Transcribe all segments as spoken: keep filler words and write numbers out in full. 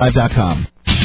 live dot com.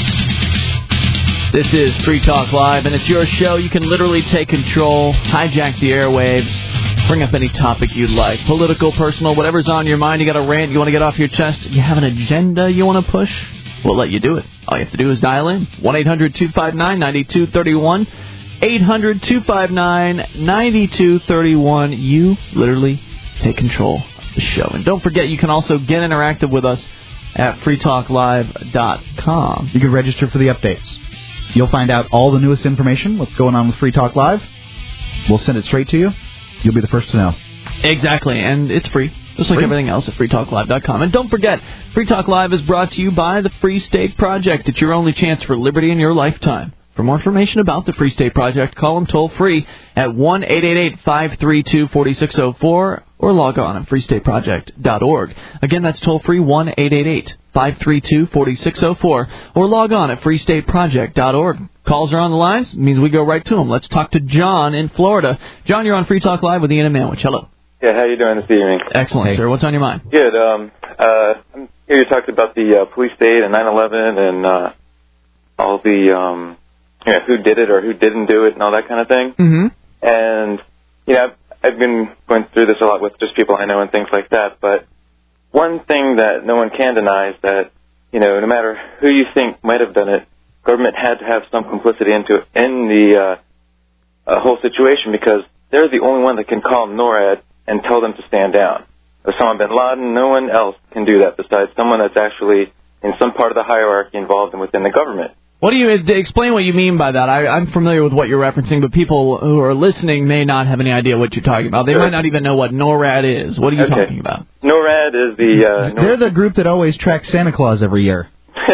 This is Free Talk Live, and it's your show. You can literally take control, hijack the airwaves, bring up any topic you'd like. Political, personal, whatever's on your mind. You got a rant you want to get off your chest. You have an agenda you want to push? We'll let you do it. All you have to do is dial in. one eight hundred two five nine nine two three one. eight hundred two five nine nine two three one. You literally take control of the show. And don't forget, you can also get interactive with us at free talk live dot com. You can register for the updates. You'll find out all the newest information, what's going on with Free Talk Live. We'll send it straight to you. You'll be the first to know. Exactly, and it's free, just like free. everything else at free talk live dot com. And don't forget, Free Talk Live is brought to you by the Free State Project. It's your only chance for liberty in your lifetime. For more information about the Free State Project, call them toll-free at one eight eight eight five three two four six zero four or log on at free state project dot org. Again, that's toll-free one eight eight eight five three two four six zero four or log on at free state project dot org. Calls are on the lines. It means we go right to them. Let's talk to John in Florida. John, you're on Free Talk Live with Ian and Manwich. Hello. Yeah, how you doing this evening? Excellent, hey. sir. What's on your mind? Good. Um, uh, I'm here you talked about the uh, police state and nine eleven and uh, all the... Um, Yeah, who did it or who didn't do it and all that kind of thing. Mm-hmm. And, you know, I've, I've been going through this a lot with just people I know and things like that. But one thing that no one can deny is that, you know, no matter who you think might have done it, government had to have some complicity into in the uh, uh, whole situation because they're the only one that can call NORAD and tell them to stand down. Osama bin Laden, no one else can do that besides someone that's actually in some part of the hierarchy involved and within the government. What do you explain what you mean by that? I, I'm familiar with what you're referencing, but people who are listening may not have any idea what you're talking about. They sure. might not even know what NORAD is. What are you okay. talking about? NORAD is the... Uh, Nor- They're the group that always tracks Santa Claus every year.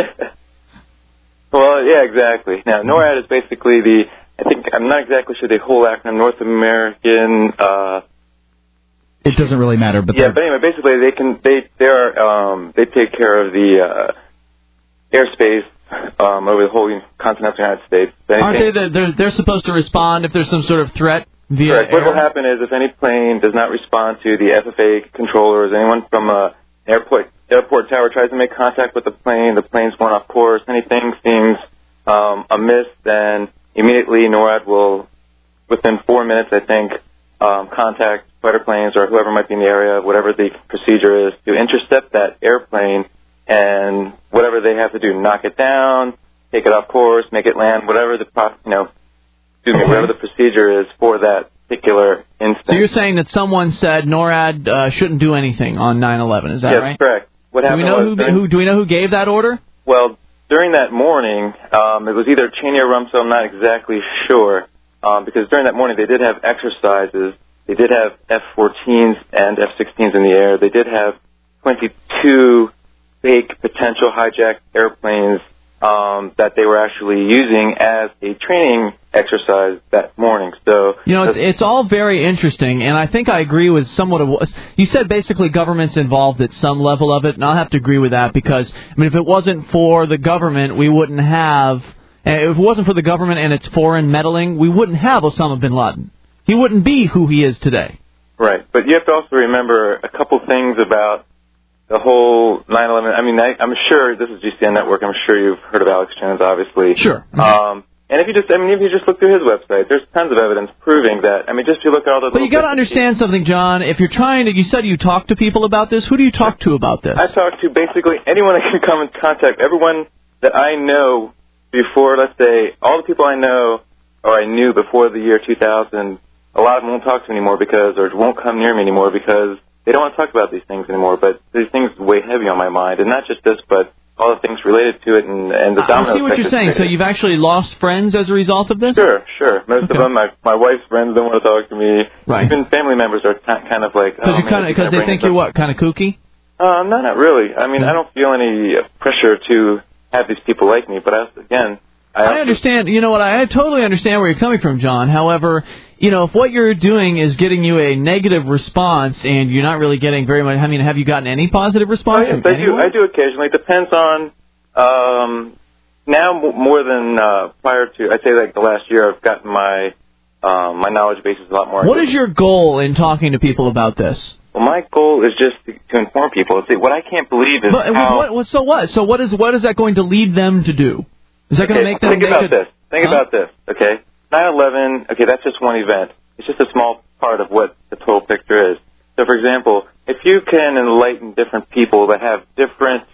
Well, yeah, exactly. Now, NORAD is basically the... I think I'm not exactly sure the whole acronym. North American... Uh, it doesn't really matter, but yeah. But anyway, basically, they can they they are um, they take care of the uh, airspace. Um, over the whole continental United States. Aren't they the, they're, they're supposed to respond if there's some sort of threat via Correct. air? What will happen is if any plane does not respond to the F F A controllers, anyone from an airport, airport tower tries to make contact with the plane, the plane's going off course, anything seems um, amiss, then immediately NORAD will, within four minutes, I think, um, contact fighter planes or whoever might be in the area, whatever the procedure is, to intercept that airplane and whatever they have to do, knock it down, take it off course, make it land, whatever the pro- you know, excuse me, whatever the procedure is for that particular instance. So you're saying that someone said NORAD uh, shouldn't do anything on nine eleven, is that yes, right? Yes, correct. What do happened we know was who, during, who do we know who gave that order? Well, during that morning, um, it was either Cheney or Rumsfeld. I'm not exactly sure, um, because during that morning they did have exercises. They did have F fourteens and F sixteens in the air. They did have twenty-two fake potential hijacked airplanes um, that they were actually using as a training exercise that morning. So you know, it's, it's all very interesting, and I think I agree with somewhat of what you said. Basically, government's involved at some level of it, and I'll have to agree with that because I mean, if it wasn't for the government, we wouldn't have. If it wasn't for the government and its foreign meddling, we wouldn't have Osama bin Laden. He wouldn't be who he is today. Right, but you have to also remember a couple things about the whole nine eleven, I mean, I, I'm sure, this is G C N Network, I'm sure you've heard of Alex Jones, obviously. Sure. Mm-hmm. Um, and if you just, I mean, if you just look through his website, there's tons of evidence proving that, I mean, just if you look at all the... But you got to understand something, John. If you're trying to, you said you talked to people about this. Who do you talk to about this? I talk to basically anyone that can come in contact, everyone that I know before, let's say, all the people I know, or I knew before the year two thousand, a lot of them won't talk to me anymore because, or won't come near me anymore because they don't want to talk about these things anymore, but these things weigh heavy on my mind, and not just this, but all the things related to it and, and the domino effect. I see what you're saying. So you've actually lost friends as a result of this? Sure, sure. Most okay. of them, my my wife's friends don't want to talk to me. Right. Even family members are t- kind of like... Because oh, they think you're what, kind of kooky? Uh, no, not really. I mean, mm-hmm. I don't feel any pressure to have these people like me, but I, again... I, I understand. You know what? I, I totally understand where you're coming from, John. However, you know, if what you're doing is getting you a negative response and you're not really getting very much, I mean, have you gotten any positive response? Oh, yes, I do. I do occasionally. It depends on, um, now more than uh, prior to, I'd say like the last year, I've gotten my Um, my knowledge base is a lot more. What is your goal in talking to people about this? Well, my goal is just to, to inform people. See, what I can't believe is but, how... What, so what? So what is what is that going to lead them to do? Is that okay, going to make them... Think about a, this. Think huh? about this, okay? nine eleven, okay, that's just one event. It's just a small part of what the total picture is. So, for example, if you can enlighten different people that have different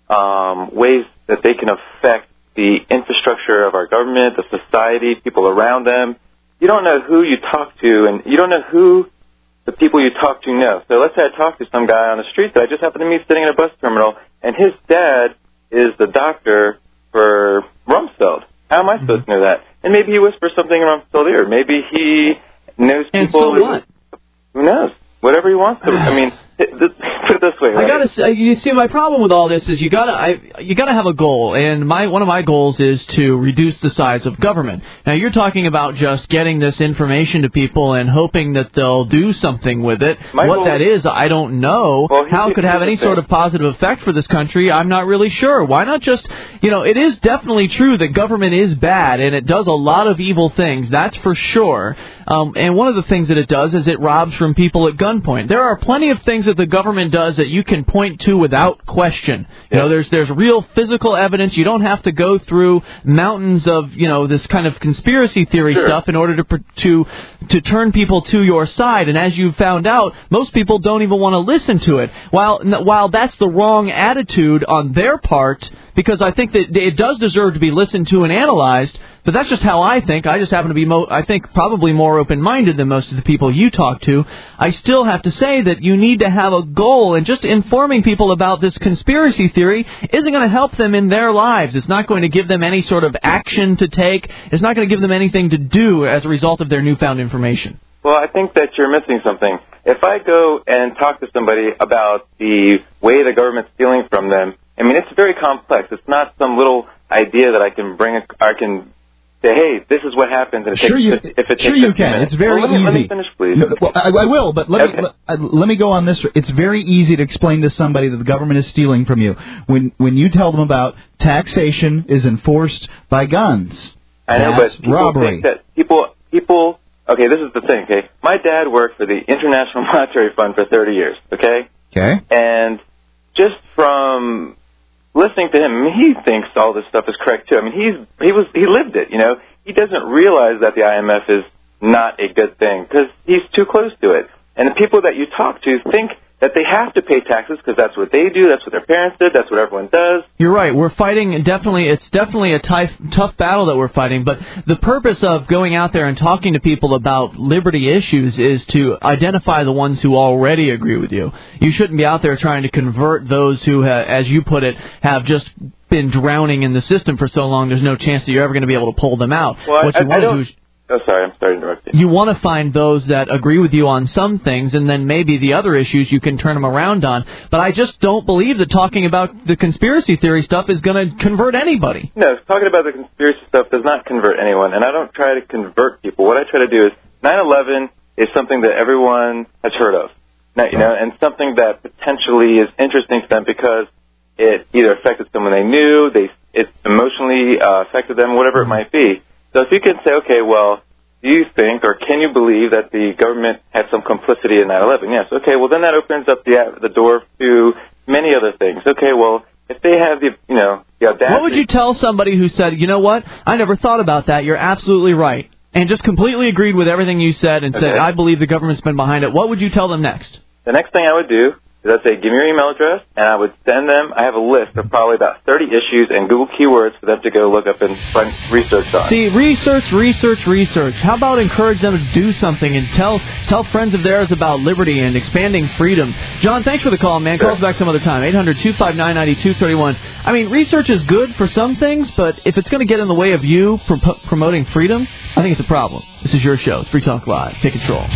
um, ways that they can affect the infrastructure of our government, the society, people around them, you don't know who you talk to, and you don't know who the people you talk to know. So let's say I talk to some guy on the street that I just happened to meet sitting in a bus terminal, and his dad is the doctor for Rumsfeld. How am I supposed mm-hmm. to know that? And maybe he whispers something in Rumsfeld's ear. Maybe he knows people. And so who, what? Who knows? Whatever he wants to. I mean, put it this way. Right? I gotta say, you see, my problem with all this is you gotta, I, you gotta have a goal, and my one of my goals is to reduce the size of government. Now, you're talking about just getting this information to people and hoping that they'll do something with it. My what goal, that is, I don't know. Well, How it could have any sort of positive effect for this country, I'm not really sure. Why not just, you know, it is definitely true that government is bad, and it does a lot of evil things. That's for sure. Um, and one of the things that it does is it robs from people at gunpoint. There are plenty of things that the government does that you can point to without question. You know, there's there's real physical evidence. You don't have to go through mountains of, you know, this kind of conspiracy theory sure. stuff in order to to to turn people to your side. And as you found out, most people don't even want to listen to it. While while that's the wrong attitude on their part, because I think that it does deserve to be listened to and analyzed. But that's just how I think. I just happen to be, mo- I think, probably more open-minded than most of the people you talk to. I still have to say that you need to have a goal, and just informing people about this conspiracy theory isn't going to help them in their lives. It's not going to give them any sort of action to take. It's not going to give them anything to do as a result of their newfound information. Well, I think that you're missing something. If I go and talk to somebody about the way the government's stealing from them, I mean, it's very complex. It's not some little idea that I can bring, I can... say, hey, this is what happens. And it sure, takes, you, if it sure takes you can. minutes. It's very well, let me, easy. Let me finish, please. No, well, I, I will, but let, okay. me, let, let me go on this. It's very easy to explain to somebody that the government is stealing from you. When when you tell them about taxation is enforced by guns, I know, that's but people robbery. think that people, people, okay, this is the thing, okay? My dad worked for the International Monetary Fund for thirty years, okay? Okay. And just from listening to him, he thinks all this stuff is correct, too. I mean, he's he was he lived it, you know? He doesn't realize that the I M F is not a good thing because he's too close to it. And the people that you talk to think that they have to pay taxes because that's what they do, that's what their parents did, that's what everyone does. You're right. We're fighting, definitely, it's definitely a tough, tough battle that we're fighting, but the purpose of going out there and talking to people about liberty issues is to identify the ones who already agree with you. You shouldn't be out there trying to convert those who, ha- as you put it, have just been drowning in the system for so long there's no chance that you're ever going to be able to pull them out. Well, what I, you want I to don't... do is Oh, sorry, I'm sorry to interrupt you. You want to find those that agree with you on some things, and then maybe the other issues you can turn them around on. But I just don't believe that talking about the conspiracy theory stuff is going to convert anybody. No, talking about the conspiracy stuff does not convert anyone, and I don't try to convert people. What I try to do is nine eleven is something that everyone has heard of, now, you know, and something that potentially is interesting to them because it either affected someone they knew, they it emotionally uh, affected them, whatever it might be. So if you can say, okay, well, do you think or can you believe that the government had some complicity in nine eleven? Yes. Okay, well, then that opens up the the door to many other things. Okay, well, if they have the, you know, the audacity... What would you tell somebody who said, you know what, I never thought about that, you're absolutely right, and just completely agreed with everything you said and okay. said, I believe the government's been behind it. What would you tell them next? The next thing I would do is I'd say, give me your email address, and I would send them, I have a list of probably about thirty issues and Google keywords for them to go look up and find research on. See, research, research, research. How about encourage them to do something and tell tell friends of theirs about liberty and expanding freedom? John, thanks for the call, man. Sure. Call us back some other time. eight hundred two five nine nine two three one. I mean, research is good for some things, but if it's going to get in the way of you pr- promoting freedom, I think it's a problem. This is your show. It's Free Talk Live. Take control.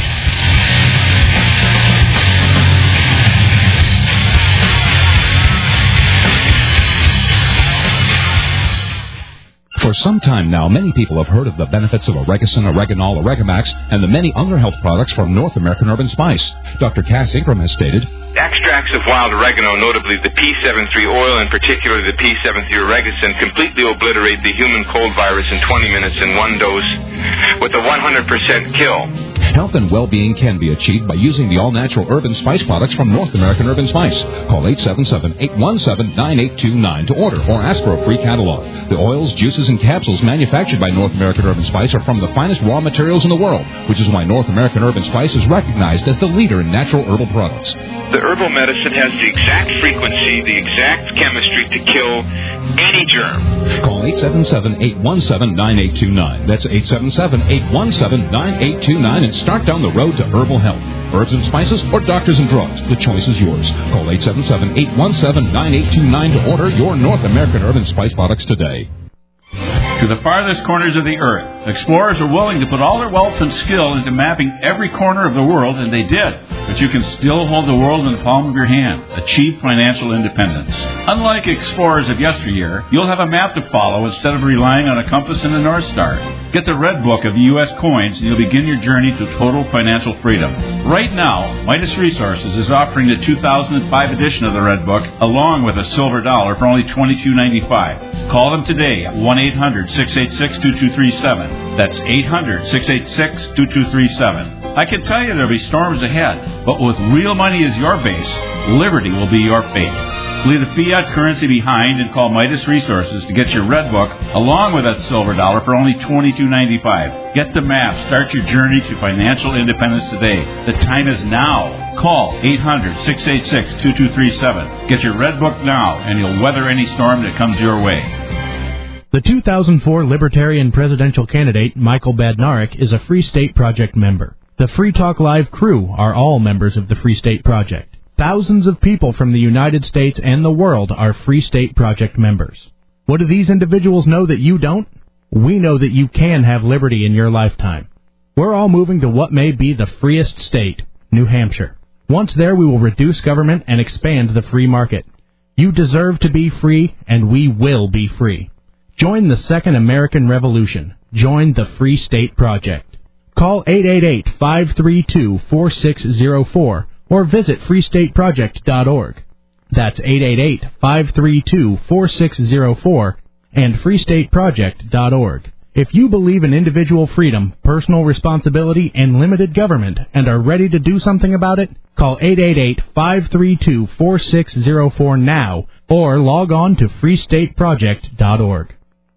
For some time now, many people have heard of the benefits of Oregacin, Oreganol, Oregamax, and the many other health products from North American Herb and Spice. Doctor Cass Ingram has stated, extracts of wild oregano, notably the P seventy-three oil and particularly the P seventy-three Oregacin, completely obliterate the human cold virus in twenty minutes in one dose with a one hundred percent kill. Health and well-being can be achieved by using the all-natural herb and spice products from North American Herb and Spice. Call eight seven seven, eight one seven, nine eight two nine to order or ask for a free catalog. The oils, juices, and capsules manufactured by North American Herb and Spice are from the finest raw materials in the world, which is why North American Herb and Spice is recognized as the leader in natural herbal products. The herbal medicine has the exact frequency, the exact chemistry to kill any germ. Call eight seven seven, eight one seven, nine eight two nine. That's eight seven seven, eight one seven, nine eight two nine and start down the road to herbal health. Herbs and spices or doctors and drugs. The choice is yours. Call eight seven seven, eight one seven, nine eight two nine to order your North American Herb and Spice products today. To the farthest corners of the earth, explorers are willing to put all their wealth and skill into mapping every corner of the world, and they did. But you can still hold the world in the palm of your hand. Achieve financial independence. Unlike explorers of yesteryear, you'll have a map to follow instead of relying on a compass and a North Star. Get the Red Book of U S coins, and you'll begin your journey to total financial freedom. Right now, Midas Resources is offering the two thousand five edition of the Red Book, along with a silver dollar for only twenty-two ninety-five. Call them today at one eight hundred, six eight six, two two three seven. That's eight hundred, six eight six, two two three seven. I can tell you there'll be storms ahead, but with real money as your base, liberty will be your fate. Leave the fiat currency behind and call Midas Resources to get your Red Book along with that silver dollar for only twenty-two ninety-five. Get the map. Start your journey to financial independence today. The time is now. Call eight hundred, six eight six, two two three seven. Get your Red Book now, and you'll weather any storm that comes your way. The two thousand four Libertarian presidential candidate, Michael Badnarik, is a Free State Project member. The Free Talk Live crew are all members of the Free State Project. Thousands of people from the United States and the world are Free State Project members. What do these individuals know that you don't? We know that you can have liberty in your lifetime. We're all moving to what may be the freest state, New Hampshire. Once there, we will reduce government and expand the free market. You deserve to be free, and we will be free. Join the Second American Revolution. Join the Free State Project. Call eight eight eight, five three two, four six zero four or visit free state project dot org. That's eight eight eight, five three two, four six zero four and free state project dot org. If you believe in individual freedom, personal responsibility, and limited government and are ready to do something about it, call eight eight eight, five three two, four six zero four now or log on to free state project dot org.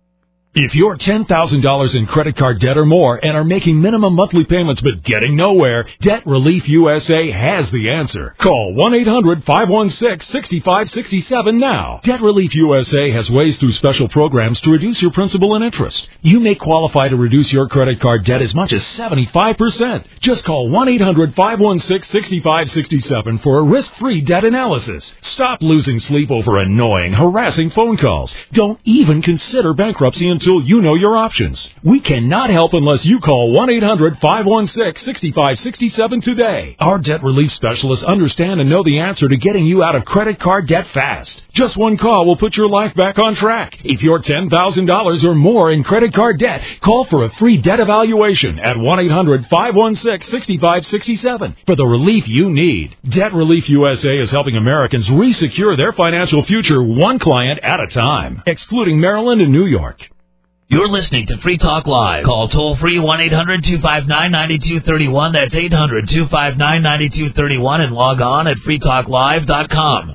If you're ten thousand dollars in credit card debt or more and are making minimum monthly payments but getting nowhere, Debt Relief U S A has the answer. Call one eight hundred, five one six, six five six seven now. Debt Relief U S A has ways through special programs to reduce your principal and interest. You may qualify to reduce your credit card debt as much as seventy-five percent. Just call one eight hundred, five one six, six five six seven for a risk-free debt analysis. Stop losing sleep over annoying, harassing phone calls. Don't even consider bankruptcy until Until you know your options. We cannot help unless you call one eight hundred, five one six, six five six seven today. Our debt relief specialists understand and know the answer to getting you out of credit card debt fast. Just one call will put your life back on track. If you're ten thousand dollars or more in credit card debt, call for a free debt evaluation at one eight hundred, five one six, six five six seven for the relief you need. Debt Relief U S A is helping Americans re-secure their financial future one client at a time, excluding Maryland and New York. You're listening to Free Talk Live. Call toll-free one eight hundred, two five nine, nine two three one. That's eight hundred, two five nine, nine two three one and log on at free talk live dot com.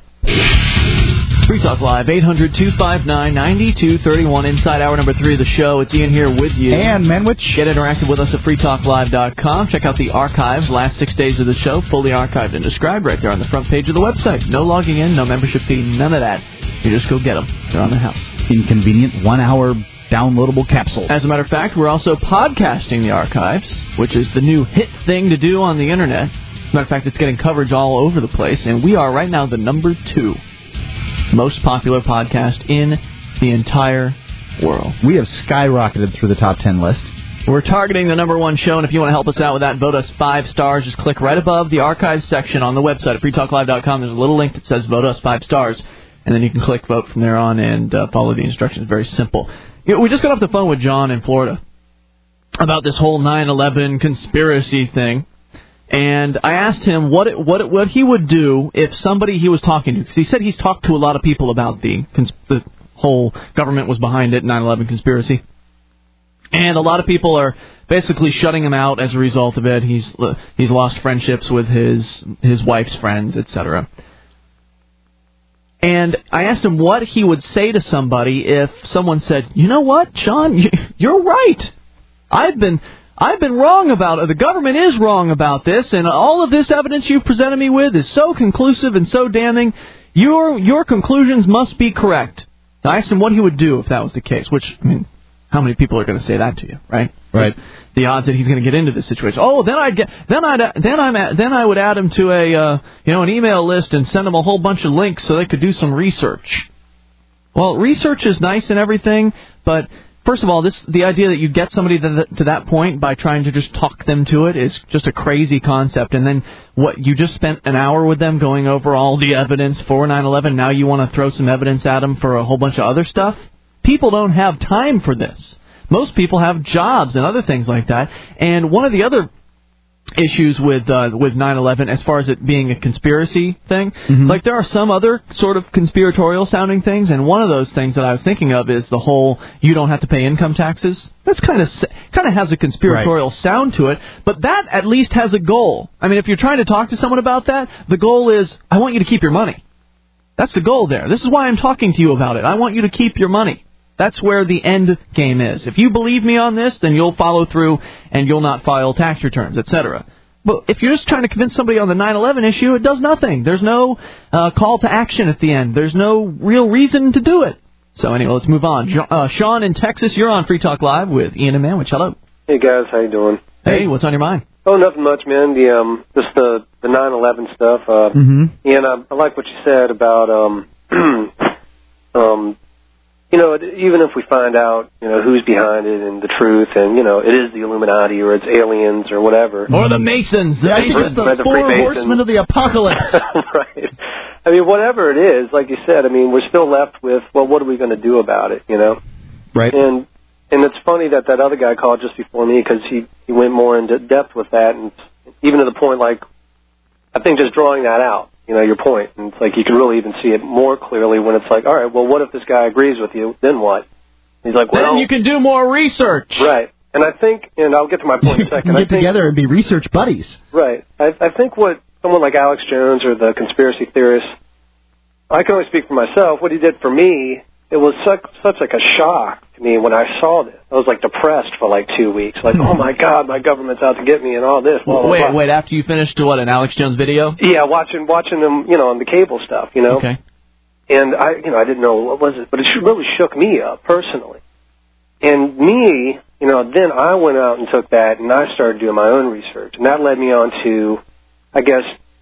Free Talk Live, eight hundred, two five nine, nine two three one. Inside hour number three of the show. It's Ian here with you. And Menwich. Get interactive with us at free talk live dot com. Check out the archives, last six days of the show, fully archived and described right there on the front page of the website. No logging in, no membership fee, none of that. You just go get them. They're on the house. Inconvenient one-hour downloadable capsule. As a matter of fact, we're also podcasting the archives, which is the new hit thing to do on the Internet. As a matter of fact, it's getting coverage all over the place, and we are right now the number two most popular podcast in the entire world. We have skyrocketed through the top ten list. We're targeting the number one show, and if you want to help us out with that, vote us five stars. Just click right above the archives section on the website at free talk live dot com. There's a little link that says vote us five stars. and then you can click vote from there on and uh, follow the instructions. Very simple. You know, we just got off the phone with John in Florida about this whole nine eleven conspiracy thing, and I asked him what it, what it, what he would do if somebody he was talking to, because he said he's talked to a lot of people about the cons- the whole government was behind it, nine eleven conspiracy, and a lot of people are basically shutting him out as a result of it. He's he's lost friendships with his his wife's friends, et cetera. And I asked him what he would say to somebody if someone said, "You know what, Sean, you're right. I've been I've been wrong about it. The government is wrong about this, and all of this evidence you've presented me with is so conclusive and so damning. Your your conclusions must be correct." I asked him what he would do if that was the case, which, I mean, how many people are going to say that to you, right? Right. The odds that he's going to get into this situation. Oh, then I'd get, then I'd, then I'm, at, then I would add him to a, uh, you know, an email list and send him a whole bunch of links so they could do some research. Well, research is nice and everything, but first of all, this the idea that you get somebody to, the, to that point by trying to just talk them to it is just a crazy concept. And then what you just spent an hour with them going over all the evidence for nine eleven. Now you want to throw some evidence at them for a whole bunch of other stuff. People don't have time for this. Most people have jobs and other things like that. And one of the other issues with uh, with nine eleven, as far as it being a conspiracy thing, mm-hmm. like there are some other sort of conspiratorial sounding things, and one of those things that I was thinking of is the whole you don't have to pay income taxes. That's kind of kind of has a conspiratorial right. sound to it, but that at least has a goal. I mean, if you're trying to talk to someone about that, the goal is I want you to keep your money. That's the goal there. This is why I'm talking to you about it. I want you to keep your money. That's where the end game is. If you believe me on this, then you'll follow through and you'll not file tax returns, et cetera. But if you're just trying to convince somebody on the nine eleven issue, it does nothing. There's no uh, call to action at the end. There's no real reason to do it. So anyway, let's move on. Uh, Sean in Texas, you're on Free Talk Live with Ian and Manwich. Hello. Hey, guys. How you doing? Hey, what's on your mind? Oh, nothing much, man. The um, just the the nine eleven stuff. Uh, mm-hmm. Ian, I, I like what you said about um, um. You know, even if we find out, you know, who's behind it and the truth, and, you know, it is the Illuminati or it's aliens or whatever. Or the Masons. The yeah, Masons. The, the four horsemen of the apocalypse. Right. I mean, whatever it is, like you said, I mean, we're still left with, well, what are we going to do about it, you know? Right. And and it's funny that that other guy called just before me because he, he went more into depth with that, and even to the point, like, I think just drawing that out. You know, your point. And it's like you can really even see it more clearly when it's like, all right, well, what if this guy agrees with you? Then what? He's like, well... Then you can do more research. Right. And I think, and I'll get to my point in a second. You can get I think, together and be research buddies. Right. I, I think what someone like Alex Jones or the conspiracy theorists, I can only speak for myself, what he did for me, it was such, such like a shock to me when I saw this. I was like depressed for like two weeks. Like, oh my God, my government's out to get me and all this. Blah, blah, wait, blah. wait, after you finished what, an Alex Jones video? Yeah, watching watching them, you know, on the cable stuff, you know. Okay. And I, you know, I didn't know what was it, but it really shook me up personally. And me, you know, then I went out and took that and I started doing my own research. And that led me on to, I guess,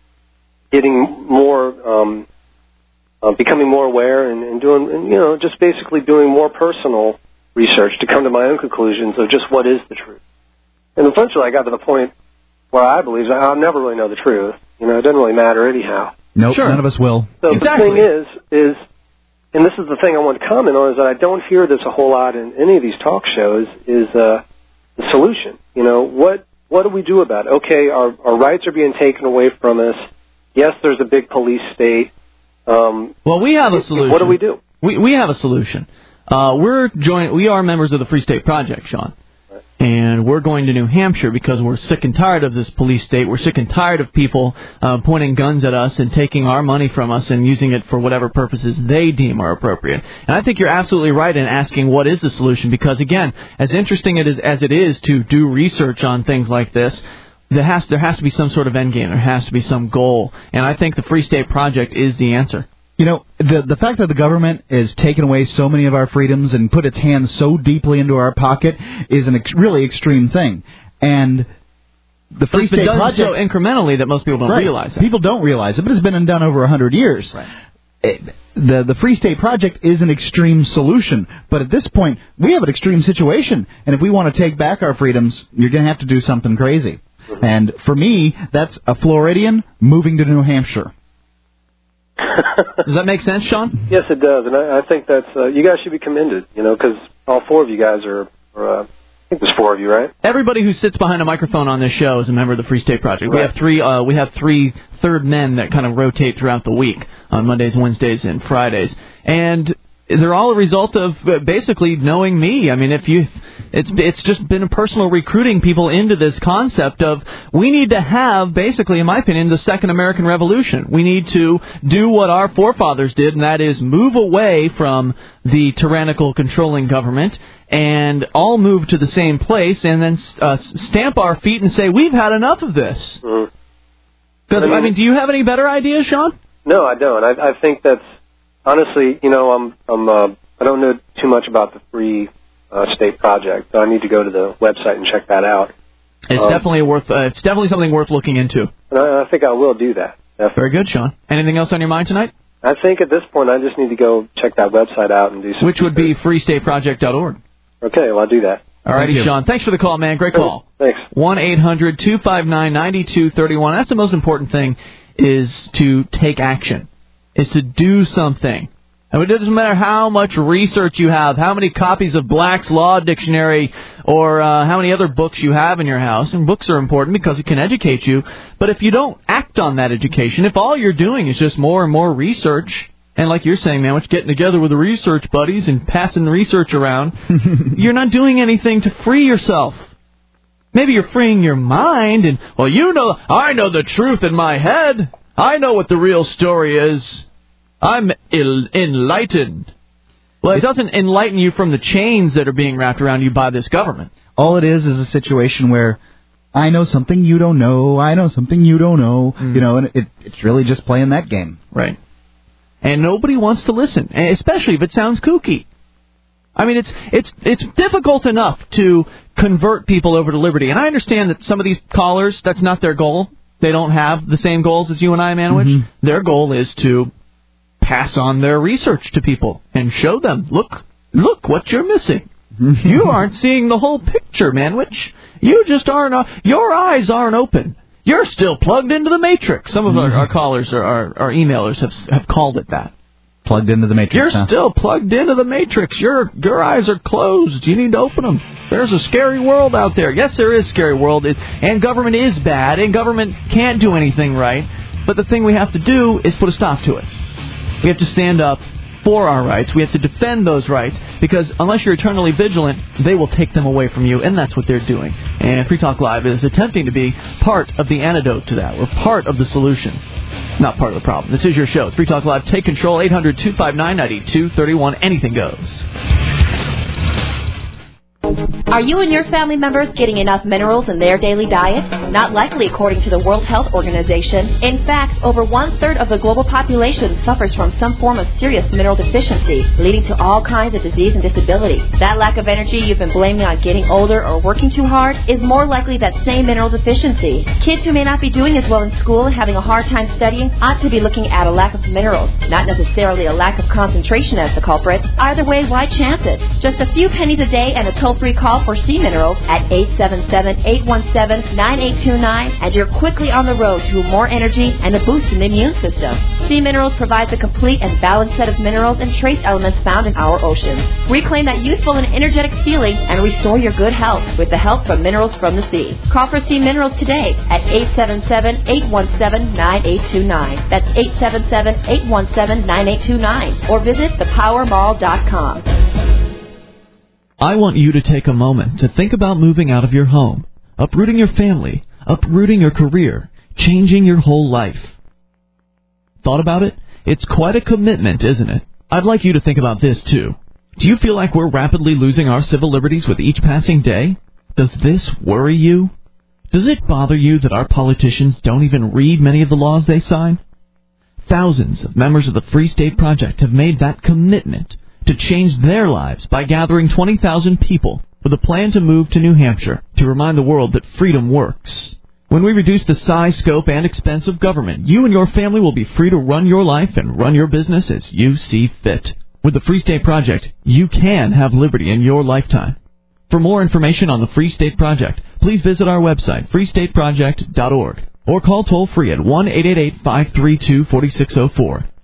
getting more, um, uh, becoming more aware and, and doing, and, you know, just basically doing more personal research to come to my own conclusions of just what is the truth. And eventually I got to the point where I believe I'll never really know the truth. You know, it doesn't really matter anyhow. Nope, sure. None of us will. So exactly. the thing is, is, and this is the thing I want to comment on, is that I don't hear this a whole lot in any of these talk shows, is uh, the solution. You know, what what do we do about it? Okay, our, our rights are being taken away from us. Yes, there's a big police state. Um, well, we have a solution. What do we do? We we have a solution. Uh, we're join. We are members of the Free State Project, Sean. Right. And we're going to New Hampshire because we're sick and tired of this police state. We're sick and tired of people uh, pointing guns at us and taking our money from us and using it for whatever purposes they deem are appropriate. And I think you're absolutely right in asking what is the solution because, again, as interesting it is, as it is to do research on things like this, there has, there has to be some sort of end game. There has to be some goal. And I think the Free State Project is the answer. You know, the the fact that the government has taken away so many of our freedoms and put its hands so deeply into our pocket is an ex- really extreme thing. And the Free State Project... so incrementally that most people don't right. realize it. People don't realize it, but it's been done over one hundred years. Right. It, the, the Free State Project is an extreme solution. But at this point, we have an extreme situation. And if we want to take back our freedoms, you're going to have to do something crazy. And for me, that's a Floridian moving to New Hampshire. Does that make sense, Sean? Yes, it does, and I, I think that's uh, you guys should be commended. You know, because all four of you guys are. are uh, I think there's four of you, right? Everybody who sits behind a microphone on this show is a member of the Free State Project. Right. We have three. Uh, we have three third men that kind of rotate throughout the week on Mondays, Wednesdays, and Fridays, and they're all a result of uh, basically knowing me. I mean, if you, it's it's just been a personal recruiting people into this concept of we need to have basically, in my opinion, the second American Revolution. We need to do what our forefathers did, and that is move away from the tyrannical controlling government and all move to the same place and then uh, stamp our feet and say, we've had enough of this. Because, Mm-hmm. I mean, I mean, do you have any better ideas, Sean? No, I don't. I, I think that's, honestly, you know, I'm, I'm, uh, I don't know too much about the Free uh, State Project, so I need to go to the website and check that out. It's um, definitely worth. Uh, it's definitely something worth looking into. And I, I think I will do that. Definitely. Very good, Sean. Anything else on your mind tonight? I think at this point I just need to go check that website out and do some. Which would be free state project dot org. Okay, well, I'll do that. All righty, Sean. Thanks for the call, man. Great call. Thanks. one eight hundred two five nine nine two three one. That's the most important thing, is to take action, is to do something. I mean, it doesn't matter how much research you have, how many copies of Black's Law Dictionary, or uh, how many other books you have in your house. And books are important because it can educate you. But if you don't act on that education, if all you're doing is just more and more research, and like you're saying, man, we're getting together with the research buddies and passing the research around, you're not doing anything to free yourself. Maybe you're freeing your mind, and, well, you know, I know the truth in my head. I know what the real story is. I'm il- enlightened. Well, it doesn't enlighten you from the chains that are being wrapped around you by this government. All it is is a situation where I know something you don't know, I know something you don't know, mm. you know, and it, it's really just playing that game. Right. And nobody wants to listen, especially if it sounds kooky. I mean, it's it's it's difficult enough to convert people over to liberty. And I understand that some of these callers, that's not their goal. They don't have the same goals as you and I, Manwich. Mm-hmm. Their goal is to pass on their research to people and show them, look, look what you're missing. You aren't seeing the whole picture, Manwich. You just aren't, uh, your eyes aren't open. You're still plugged into the Matrix. Some of our, our callers, or our, our emailers have have called it that. Plugged into the Matrix. You're huh? still plugged into the Matrix. Your your eyes are closed. You need to open them. There's a scary world out there. Yes, there is a scary world, it, and government is bad, and government can't do anything right. But the thing we have to do is put a stop to it. We have to stand up for our rights. We have to defend those rights, because unless you're eternally vigilant, they will take them away from you, and that's what they're doing. And Free Talk Live is attempting to be part of the antidote to that. We're part of the solution, not part of the problem. This is your show. It's Free Talk Live. Take control. eight hundred two five nine nine two three one. Anything goes. Are you and your family members getting enough minerals in their daily diet? Not likely, according to the World Health Organization. In fact, over one-third of the global population suffers from some form of serious mineral deficiency, leading to all kinds of disease and disability. That lack of energy you've been blaming on getting older or working too hard is more likely that same mineral deficiency. Kids who may not be doing as well in school and having a hard time studying ought to be looking at a lack of minerals, not necessarily a lack of concentration as the culprit. Either way, why chance it? Just a few pennies a day and a toll-free call for Sea Minerals at eight seven seven, eight one seven, nine eight two nine, and you're quickly on the road to more energy and a boost in the immune system. Sea Minerals provides a complete and balanced set of minerals and trace elements found in our oceans. Reclaim that youthful and energetic feeling and restore your good health with the help from Minerals from the Sea. Call for Sea Minerals today at eight seven seven, eight one seven, nine eight two nine. That's eight seven seven, eight one seven, nine eight two nine. Or visit the power mall dot com. I want you to take a moment to think about moving out of your home, uprooting your family, uprooting your career, changing your whole life. Thought about it? It's quite a commitment, isn't it? I'd like you to think about this, too. Do you feel like we're rapidly losing our civil liberties with each passing day? Does this worry you? Does it bother you that our politicians don't even read many of the laws they sign? Thousands of members of the Free State Project have made that commitment to change their lives by gathering twenty thousand people with a plan to move to New Hampshire to remind the world that freedom works. When we reduce the size, scope, and expense of government, you and your family will be free to run your life and run your business as you see fit. With the Free State Project, you can have liberty in your lifetime. For more information on the Free State Project, please visit our website, free state project dot org, or call toll-free at one eight eight eight, five three two, four six zero four.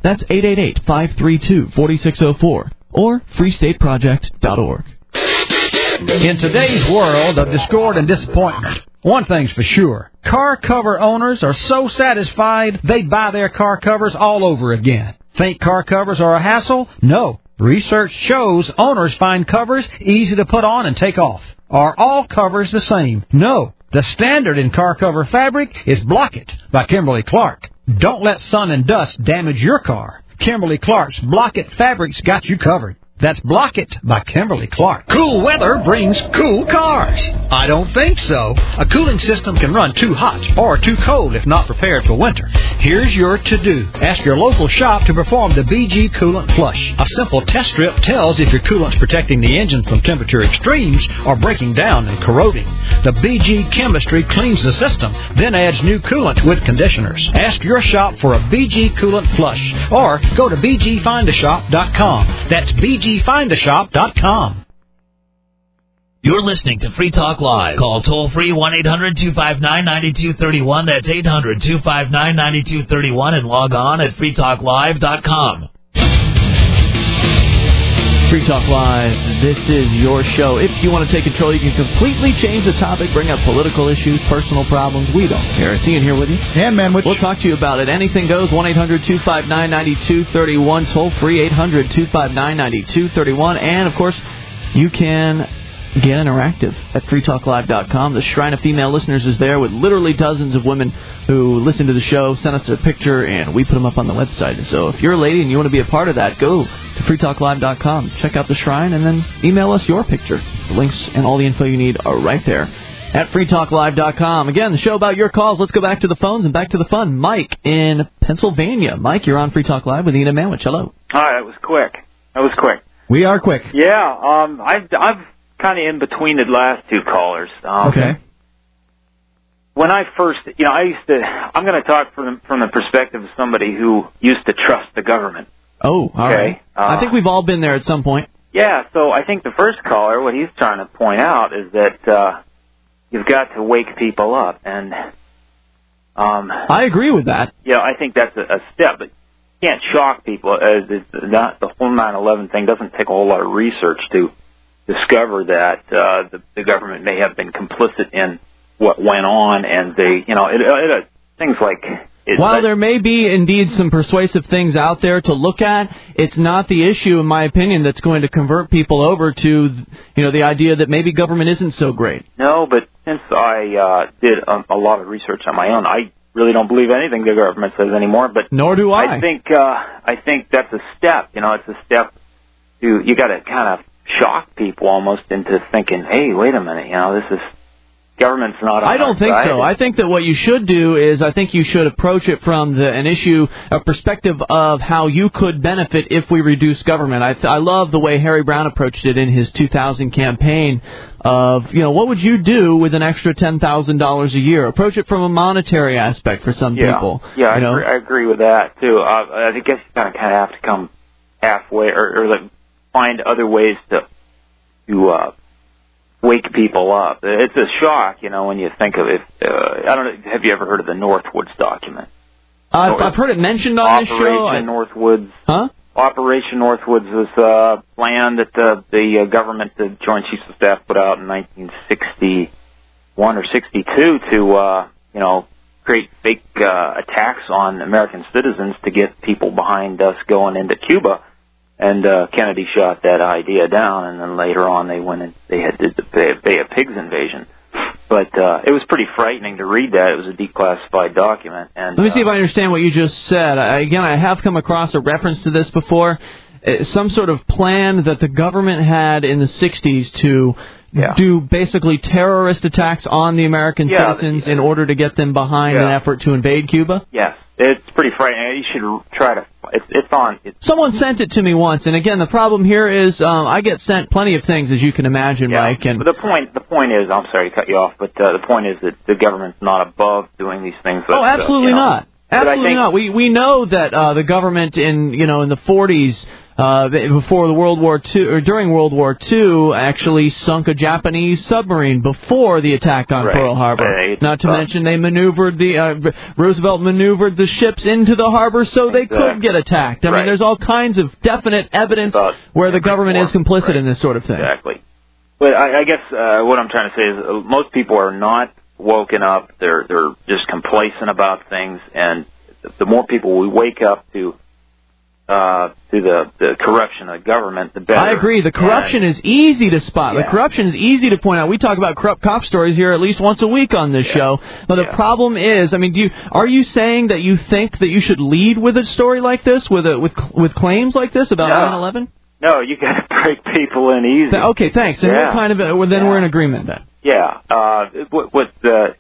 That's eight eight eight, five three two, four six zero four or free state project dot org. In today's world of discord and disappointment, one thing's for sure. Car cover owners are so satisfied they buy their car covers all over again. Think car covers are a hassle? No. Research shows owners find covers easy to put on and take off. Are all covers the same? No. The standard in car cover fabric is Block-It by Kimberly-Clark. Don't let sun and dust damage your car. Kimberly-Clark's Block-It fabric's got you covered. That's Block-It by Kimberly-Clark. Cool weather brings cool cars. I don't think so. A cooling system can run too hot or too cold if not prepared for winter. Here's your to-do. Ask your local shop to perform the B G Coolant Flush. A simple test strip tells if your coolant's protecting the engine from temperature extremes or breaking down and corroding. The B G chemistry cleans the system, then adds new coolant with conditioners. Ask your shop for a B G Coolant Flush or go to b g find a shop dot com. That's b g find a shop dot com. You're listening to Free Talk Live. Call toll-free one eight hundred two five nine nine two three one. That's eight hundred two five nine nine two three one and log on at free talk live dot com. Free Talk Live, this is your show. If you want to take control, you can completely change the topic, bring up political issues, personal problems. We don't care. It's Ian here with you. And Manwich. We'll talk to you about it. Anything goes. one eight hundred two five nine nine two three one. Toll free, eight hundred two five nine nine two three one. And, of course, you can get interactive at free talk live dot com. The Shrine of Female Listeners is there with literally dozens of women who listen to the show, send us a picture, and we put them up on the website. So if you're a lady and you want to be a part of that, go to free talk live dot com. Check out the Shrine, and then email us your picture. The links and all the info you need are right there at free talk live dot com. Again, the show about your calls. Let's go back to the phones and back to the fun. Mike in Pennsylvania. Mike, you're on Free Talk Live with Ian and Manwich. Hello. Hi, that was quick. That was quick. We are quick. Yeah, um, I've, I've kind of in between the last two callers. Um, okay. When I first, you know, I used to, I'm going to talk from the, from the perspective of somebody who used to trust the government. Oh, all okay? right. Uh, I think we've all been there at some point. Yeah, so I think the first caller, what he's trying to point out is that uh, you've got to wake people up. And um, I agree with that. Yeah, I think that's a, a step, but you can't shock people. Uh, the, the, the whole nine eleven thing doesn't take a whole lot of research to discover that uh, the, the government may have been complicit in what went on, and they, you know, it, it, it, things like. It, While that, there may be indeed some persuasive things out there to look at, it's not the issue, in my opinion, that's going to convert people over to, you know, the idea that maybe government isn't so great. No, but since I uh, did a, a lot of research on my own, I really don't believe anything the government says anymore. But nor do I. I think uh, I think that's a step. You know, it's a step to you got to kind of shock people almost into thinking, hey, wait a minute, you know, this is. Government's not on I don't think side. so. I think that what you should do is I think you should approach it from the, an issue, a perspective of how you could benefit if we reduce government. I, I love the way Harry Brown approached it in his two thousand campaign of, you know, what would you do with an extra ten thousand dollars a year? Approach it from a monetary aspect for some yeah. people. Yeah, I, you know? agree, I agree with that, too. Uh, I guess you kind of, kind of have to come halfway or, or like find other ways to, to uh, wake people up. It's a shock, you know, when you think of it. Uh, I don't know. Have you ever heard of the Northwoods document? I've, I've heard it mentioned on Operation this show. Operation Northwoods. Huh? Operation Northwoods was a plan that the, the uh, government, the Joint Chiefs of Staff, put out in nineteen sixty-one or sixty-two to, uh, you know, create fake uh, attacks on American citizens to get people behind us going into Cuba. And uh, Kennedy shot that idea down, and then later on they went and they had did the Bay, Bay of Pigs invasion. But uh, it was pretty frightening to read that. It was a declassified document. And let me uh, see if I understand what you just said. I, again, I have come across a reference to this before. Uh, some sort of plan that the government had in the sixties to yeah. do basically terrorist attacks on the American yeah, citizens the, in order to get them behind yeah. an effort to invade Cuba? Yes. It's pretty frightening. You should try to. It's, it's on. It's, Someone sent it to me once, and again, the problem here is um, I get sent plenty of things, as you can imagine, yeah. Mike. And but the point, the point is, I'm sorry to cut you off, but uh, the point is that the government's not above doing these things. But, oh, absolutely uh, you know, not. Absolutely think, not. We we know that uh, the government in you know in the forties. uh, before the World War Two, or during World War Two, actually sunk a Japanese submarine before the attack on Right. Pearl Harbor. Right. Not to Uh, mention they maneuvered the uh, Roosevelt maneuvered the ships into the harbor so they could Exactly. get attacked. I mean, Right. there's all kinds of definite evidence About where the government is form. complicit Right. in this sort of thing. Exactly. But I, I guess uh, what I'm trying to say is uh, most people are not woken up. They're they're just complacent about things, and the more people we wake up to uh, to the, the corruption of government, the better. I agree. The corruption And- is easy to spot. The Yeah. corruption is easy to point out. We talk about corrupt cop stories here at least once a week on this Yeah. show. But the Yeah. problem is, I mean, do you are you saying that you think that you should lead with a story like this, with a, with with claims like this about No. nine eleven? No, you got to break people in easy. Th- Okay, thanks. And Yeah. we're kind of uh, well, then Yeah. we're in agreement then. Yeah. Uh, what, what the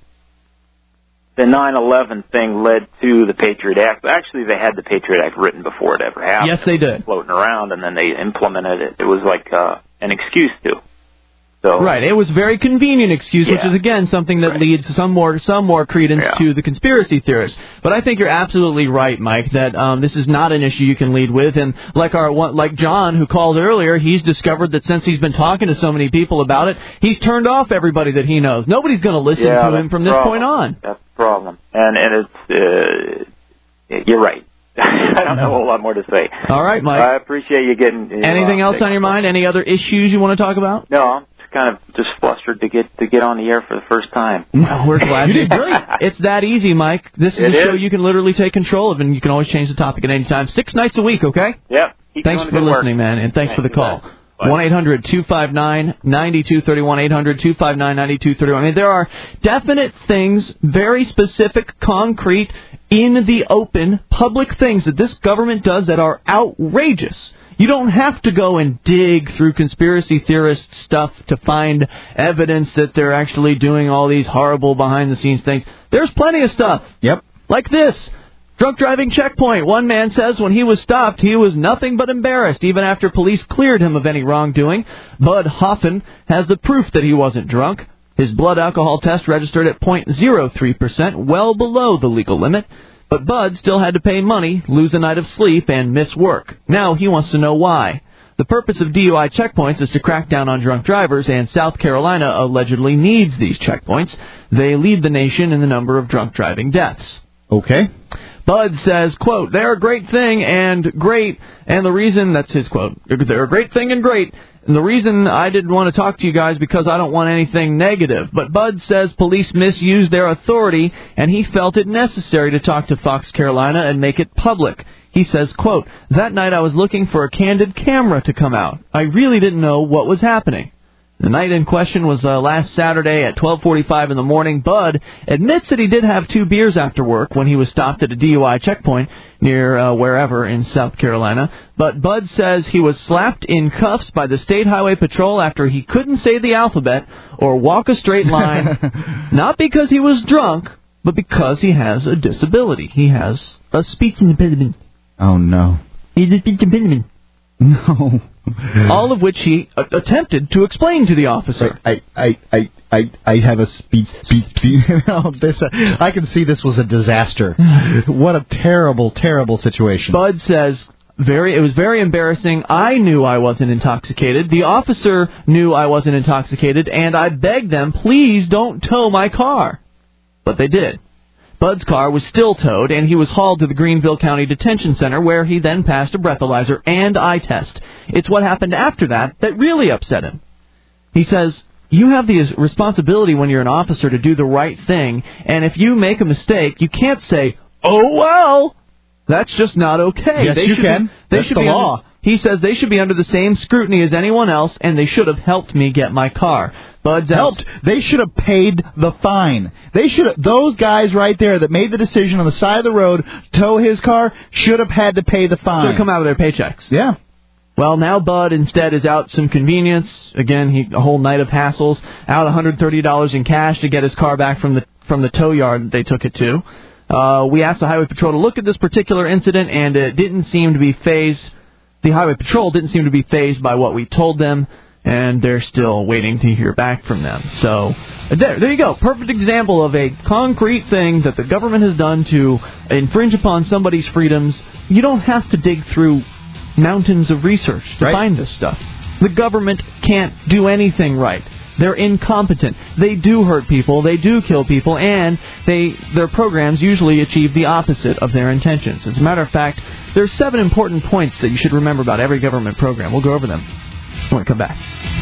the nine eleven thing led to the Patriot Act. Actually, they had the Patriot Act written before it ever happened. Yes, they did. Floating around, and then they implemented it. It was like uh, an excuse to. So Right. It was a very convenient excuse, which Yeah. is again something that Right. leads to some more some more credence Yeah. to the conspiracy theorists. But I think you're absolutely right, Mike, that um, this is not an issue you can lead with. And like our one, like John, who called earlier, he's discovered that since he's been talking to so many people about it, he's turned off everybody that he knows. Nobody's going to listen yeah, to that's him from the this problem. point on. That's the problem. And and it's uh, you're right. I don't have a whole lot more to say. All right, Mike. I appreciate you getting. You know, Anything else taking- on your mind? Any other issues you want to talk about? No, I'm just kind of just flustered to get to get on the air for the first time. Well, we're glad you did great. It's that easy, Mike. This is It a show is. you can literally take control of, and you can always change the topic at any time. Six nights a week, okay? Yep. Keep Thanks doing for good work. listening, man, and thanks for the Thank you, call. guys. Bye. one eight hundred two five nine nine two three one, eight hundred two five nine nine two three one. I mean, there are definite things, very specific, concrete, in the open, public things that this government does that are outrageous. You don't have to go and dig through conspiracy theorist stuff to find evidence that they're actually doing all these horrible behind-the-scenes things. There's plenty of stuff. Yep. Like this. Drunk driving checkpoint. One man says when he was stopped, he was nothing but embarrassed, even after police cleared him of any wrongdoing. Bud Hoffman has the proof that he wasn't drunk. His blood alcohol test registered at zero point zero three percent, well below the legal limit. But Bud still had to pay money, lose a night of sleep, and miss work. Now he wants to know why. The purpose of D U I checkpoints is to crack down on drunk drivers, and South Carolina allegedly needs these checkpoints. They lead the nation in the number of drunk driving deaths. Okay. Bud says, quote, they're a great thing and great, and the reason, that's his quote, they're a great thing and great, and the reason I didn't want to talk to you guys because I don't want anything negative. But Bud says police misused their authority, and he felt it necessary to talk to Fox Carolina and make it public. He says, quote, that night I was looking for a candid camera to come out. I really didn't know what was happening. The night in question was uh, last Saturday at twelve forty-five in the morning. Bud admits that he did have two beers after work when he was stopped at a D U I checkpoint near uh, wherever in South Carolina. But Bud says he was slapped in cuffs by the State Highway Patrol after he couldn't say the alphabet or walk a straight line, not because he was drunk, but because he has a disability. He has a speech impediment. Oh, no. He's a speech impediment. No. All of which he uh, attempted to explain to the officer. I, I, I, I, I have a speech, speech, speech. oh, this, uh, I can see this was a disaster. What a terrible, terrible situation. Bud says, very, it was very embarrassing. I knew I wasn't intoxicated. The officer knew I wasn't intoxicated, and I begged them, please don't tow my car. But they did. Bud's car was still towed, and he was hauled to the Greenville County Detention Center, where he then passed a breathalyzer and eye test. It's what happened after that that really upset him. He says, you have the responsibility when you're an officer to do the right thing, and if you make a mistake, you can't say, oh, well, that's just not okay. Yes, they you should can. Be, they That's should the be law. Under, he says they should be under the same scrutiny as anyone else, and they should have helped me get my car. Bud's helped. They should have paid the fine. They should have, those guys right there that made the decision on the side of the road to tow his car should have had to pay the fine. Should have come out of their paychecks. Yeah. Well, now Bud instead is out some convenience. Again, he a whole night of hassles. Out one hundred thirty dollars in cash to get his car back from the from the tow yard they took it to. Uh, we asked the Highway Patrol to look at this particular incident, and it didn't seem to be phased. The Highway Patrol didn't seem to be phased by what we told them, and they're still waiting to hear back from them. So there, there you go. Perfect example of a concrete thing that the government has done to infringe upon somebody's freedoms. You don't have to dig through mountains of research to Right. find this stuff. The government can't do anything right. They're incompetent. They do hurt people. They do kill people, and they their programs usually achieve the opposite of their intentions. As a matter of fact, there are seven important points that you should remember about every government program. We'll go over them when we come back.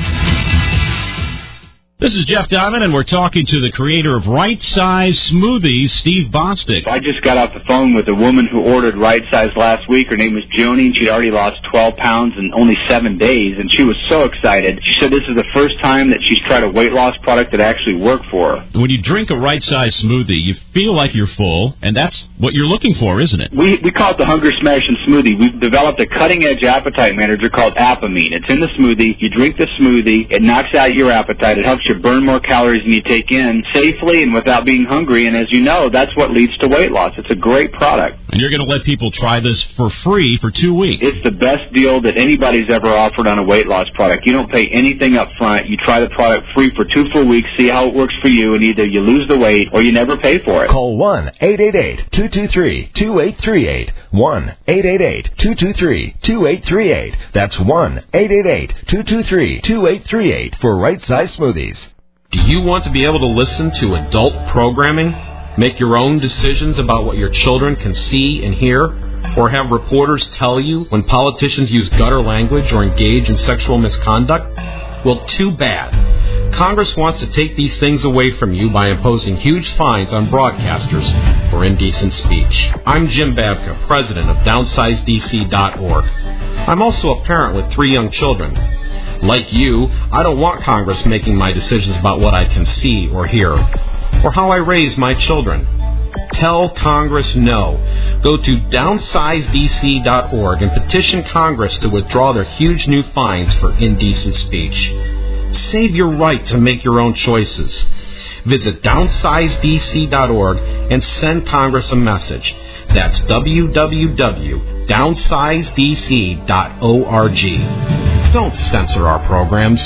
This is Jeff Diamond, and we're talking to the creator of Right Size Smoothies, Steve Bostic. I just got off the phone with a woman who ordered Right Size last week. Her name was Joni, and she'd already lost twelve pounds in only seven days, and she was so excited. She said this is the first time that she's tried a weight loss product that actually worked for her. When you drink a Right Size smoothie, you feel like you're full, and that's what you're looking for, isn't it? We we call it the Hunger Smashing Smoothie. We've developed a cutting-edge appetite manager called Apamine. It's in the smoothie. You drink the smoothie. It knocks out your appetite. It helps you burn more calories than you take in safely and without being hungry. And as you know, that's what leads to weight loss. It's a great product. And you're going to let people try this for free for two weeks. It's the best deal that anybody's ever offered on a weight loss product. You don't pay anything up front. You try the product free for two full weeks, see how it works for you, and either you lose the weight or you never pay for it. Call one eight eight eight, two two three, two eight three eight. one eight eight eight, two two three, two eight three eight. That's one eight eight eight, two two three, two eight three eight for Right Size Smoothies. Do you want to be able to listen to adult programming, make your own decisions about what your children can see and hear, or have reporters tell you when politicians use gutter language or engage in sexual misconduct? Well, too bad. Congress wants to take these things away from you by imposing huge fines on broadcasters for indecent speech. I'm Jim Babka, president of downsize D C dot org. I'm also a parent with three young children. Like you, I don't want Congress making my decisions about what I can see or hear, or how I raise my children. Tell Congress no. Go to downsize D C dot org and petition Congress to withdraw their huge new fines for indecent speech. Save your right to make your own choices. Visit downsize D C dot org and send Congress a message. That's w w w dot downsize D C dot org. Don't censor our programs.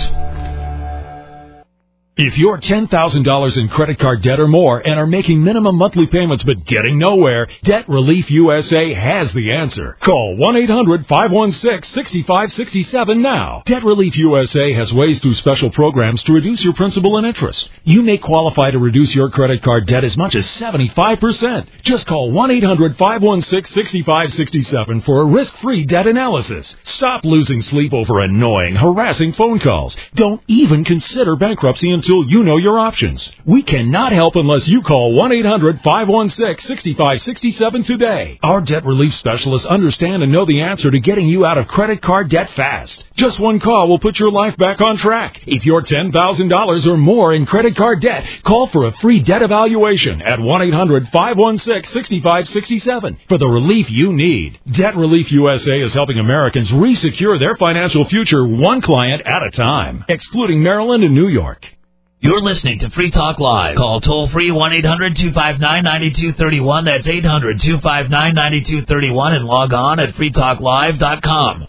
If you're ten thousand dollars in credit card debt or more and are making minimum monthly payments but getting nowhere, Debt Relief U S A has the answer. Call one eight hundred, five one six, six five six seven now. Debt Relief U S A has ways through special programs to reduce your principal and interest. You may qualify to reduce your credit card debt as much as seventy-five percent. Just call one eight hundred, five one six, six five six seven for a risk-free debt analysis. Stop losing sleep over annoying, harassing phone calls. Don't even consider bankruptcy until you know your options. We cannot help unless you call one eight hundred, five one six, six five six seven today. Our debt relief specialists understand and know the answer to getting you out of credit card debt fast. Just one call will put your life back on track. If you're ten thousand dollars or more in credit card debt, call for a free debt evaluation at one eight hundred, five one six, six five six seven for the relief you need. Debt Relief U S A is helping Americans re-secure their financial future one client at a time, excluding Maryland and New York. You're listening to Free Talk Live. Call toll-free one eight hundred, two five nine, nine two three one. That's eight hundred, two five nine, nine two three one and log on at free talk live dot com.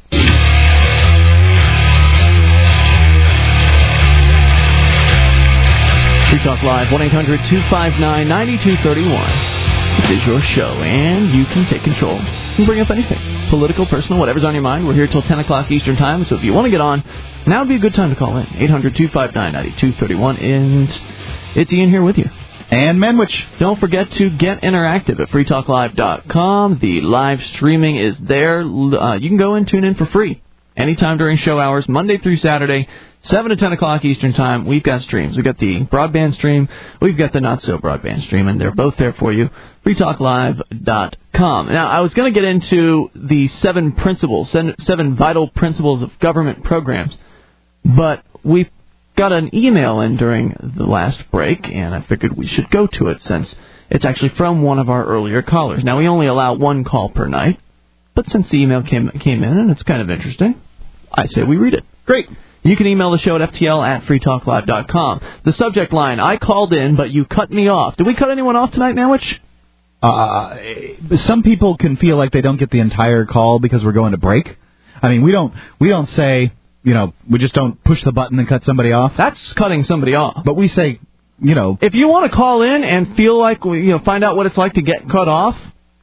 Free Talk Live, one eight hundred, two five nine, nine two three one. This is your show, and you can take control. You can bring up anything. Political, personal, whatever's on your mind. We're here till ten o'clock Eastern Time, so if you want to get on, now would be a good time to call in. eight hundred, two five nine, nine two three one, and it's Ian here with you. And Manwich. Don't forget to get interactive at free talk live dot com. The live streaming is there. Uh, you can go and tune in for free anytime during show hours, Monday through Saturday, seven to ten o'clock Eastern Time. We've got streams. We've got the broadband stream. We've got the not-so-broadband stream, and they're both there for you. free talk live dot com. Now, I was going to get into the seven principles, seven, seven vital principles of government programs, but we got an email in during the last break, and I figured we should go to it since it's actually from one of our earlier callers. Now, we only allow one call per night, but since the email came came in and it's kind of interesting, I say we read it. Great. You can email the show at f t l at free talk live dot com. The subject line, I called in, but you cut me off. Did we cut anyone off tonight, Manwich? Uh, some people can feel like they don't get the entire call because we're going to break. I mean, we don't we don't say, you know, we just don't push the button and cut somebody off. That's cutting somebody off. But we say, you know, if you want to call in and feel like, you know, find out what it's like to get cut off,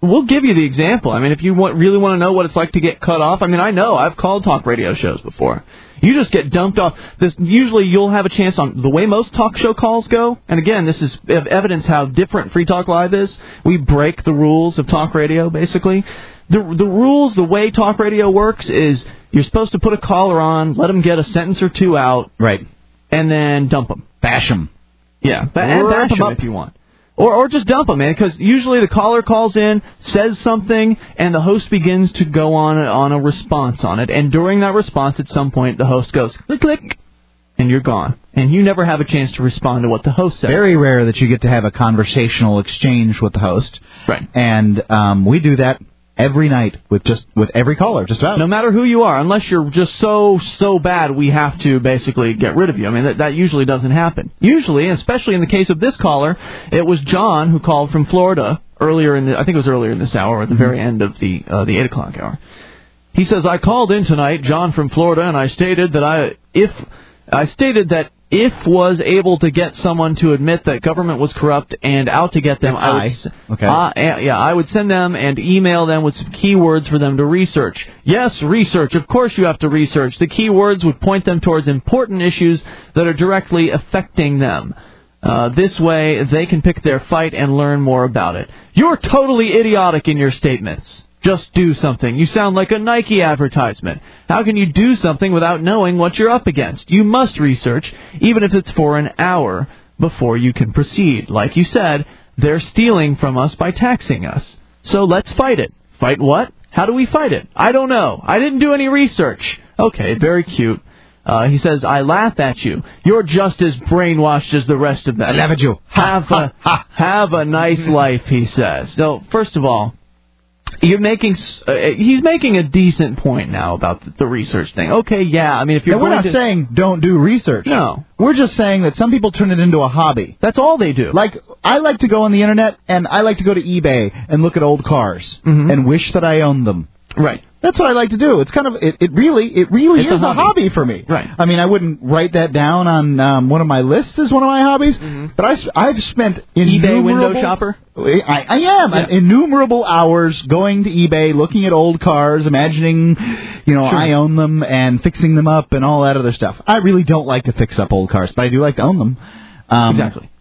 we'll give you the example. I mean, if you want, really want to know what it's like to get cut off, I mean, I know. I've called talk radio shows before. You just get dumped off. This usually you'll have a chance on the way most talk show calls go. And again, this is evidence how different Free Talk Live is. We break the rules of talk radio, basically. The the rules, the way talk radio works is you're supposed to put a caller on, let them get a sentence or two out. Right. And then dump them. Bash them. Yeah, ba- and bash them if you want. Or or just dump them, man, because usually the caller calls in, says something, and the host begins to go on a, on a response on it. And during that response, at some point, the host goes, click, click, and you're gone. And you never have a chance to respond to what the host says. Very rare that you get to have a conversational exchange with the host. Right. And um, we do that every night with just with every caller, just about. No matter who you are, unless you're just so, so bad, we have to basically get rid of you. I mean, that, that usually doesn't happen. Usually, especially in the case of this caller, it was John who called from Florida earlier in the, I think it was earlier in this hour, or at the very end of the uh, the eight o'clock hour. He says, I called in tonight, John from Florida, and I stated that I, if, I stated that if was able to get someone to admit that government was corrupt and out to get them, If I would, I, s- okay. uh, yeah, I would send them and email them with some keywords for them to research. Yes, research. Of course you have to research. The keywords would point them towards important issues that are directly affecting them. Uh, this way, they can pick their fight and learn more about it. You're totally idiotic in your statements. Just do something. You sound like a Nike advertisement. How can you do something without knowing what you're up against? You must research, even if it's for an hour, before you can proceed. Like you said, they're stealing from us by taxing us. So let's fight it. Fight what? How do we fight it? I don't know. I didn't do any research. Okay, very cute. Uh, he says, I laugh at you. You're just as brainwashed as the rest of them. I laugh at you. Have a, have a nice life, he says. So, first of all, You're making. Uh, he's making a decent point now about the, the research thing. Okay, yeah. I mean, if you're and we're going not to, saying don't do research. No. We're just saying that some people turn it into a hobby. That's all they do. Like, I like to go on the internet, and I like to go to eBay and look at old cars Mm-hmm. and wish that I owned them. Right. That's what I like to do. It's kind of it. It really, it really It's is a a hobby. hobby for me. Right. I mean, I wouldn't write that down on um, one of my lists as one of my hobbies, but I, I've spent eBay innumerable, window shopper. I, I am Yeah. innumerable hours going to eBay, looking at old cars, imagining, you know, Sure. I own them and fixing them up and all that other stuff. I really don't like to fix up old cars, but I do like to own them. Um, Exactly.